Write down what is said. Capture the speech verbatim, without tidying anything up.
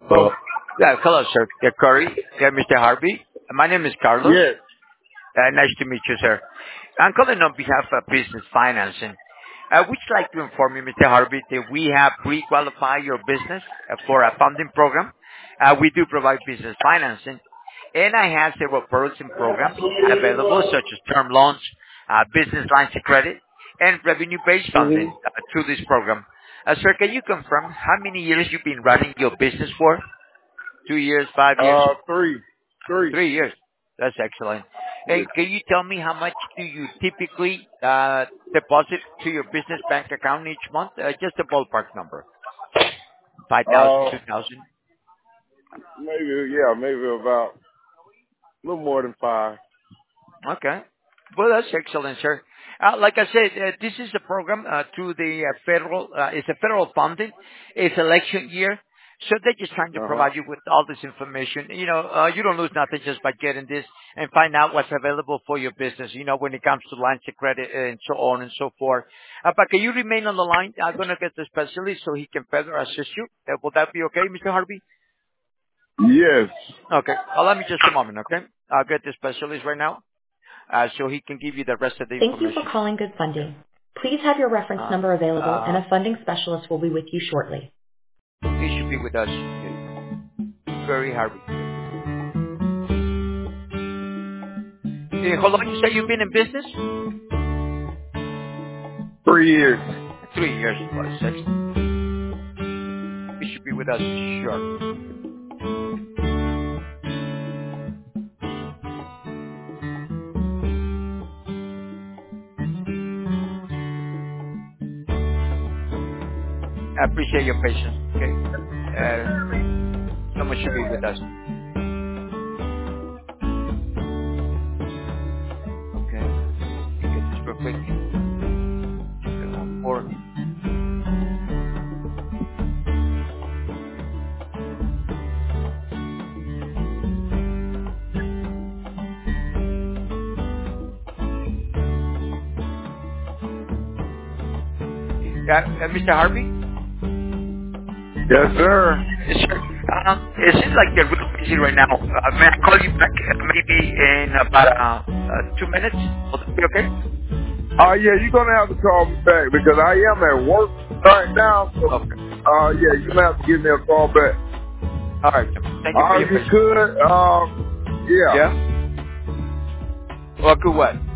Oh, Yeah, hello, sir. Yeah, Corey. Yeah, Mister Harvey. My name is Carlos. yes. Uh, nice to meet you, sir. I'm calling on behalf of Business Financing. I would like to inform you, Mister Harvey, that we have pre-qualified your business uh, for a funding program. Uh, we do provide business financing, and I have several products and programs available, such as term loans, uh, business lines of credit, and revenue-based hmm funding uh, through this program. Uh, sir, can you confirm how many years you've been running your business for? Two years, five years? Uh, three. Three. Three years. That's excellent. Yes. And can you tell me how much do you typically uh, deposit to your business bank account each month? Uh, just a ballpark number. Five thousand, Uh, two thousand. maybe, yeah, maybe about a little more than five. Okay. Well, that's excellent, sir. Uh, like I said, uh, this is a program uh, through the uh, federal, uh, it's a federal funding. It's election year. So they're just trying to Uh-huh. provide you with all this information. You know, uh, you don't lose nothing just by getting this and find out what's available for your business, you know, when it comes to lines of credit and so on and so forth. Uh, but can you remain on the line? I'm going to get the specialist so he can further assist you. Uh, will that be okay, Mister Harvey? Yes. Okay. Allow me just a moment, okay? I'll get the specialist right now. Uh, so he can give you the rest of the Thank you for information. calling Good Okay. Funding. Please have your reference Uh, number available, and uh, a funding specialist will be with you shortly. he should be with us very hard. Uh, how long you say you've been in business? Three years. Three years. Well, it's excellent. He should be with us shortly. I appreciate your patience. Okay. Uh, someone should be with us. Okay. Let me get this real quick. seven one four. Yeah, uh, Mister Harvey? Yes, sir. Yes, sir. Um, it seems like you're real busy right now. Uh, may I call you back uh, maybe in about uh, uh, two minutes? Will that be okay? Uh, yeah, you're gonna have to call me back because I am at work right now. So, Okay. uh, yeah, you're gonna have to give me a call back. All right. Jim. Thank you for Uh, your if you patience. could, uh, yeah. Yeah? Well, good what?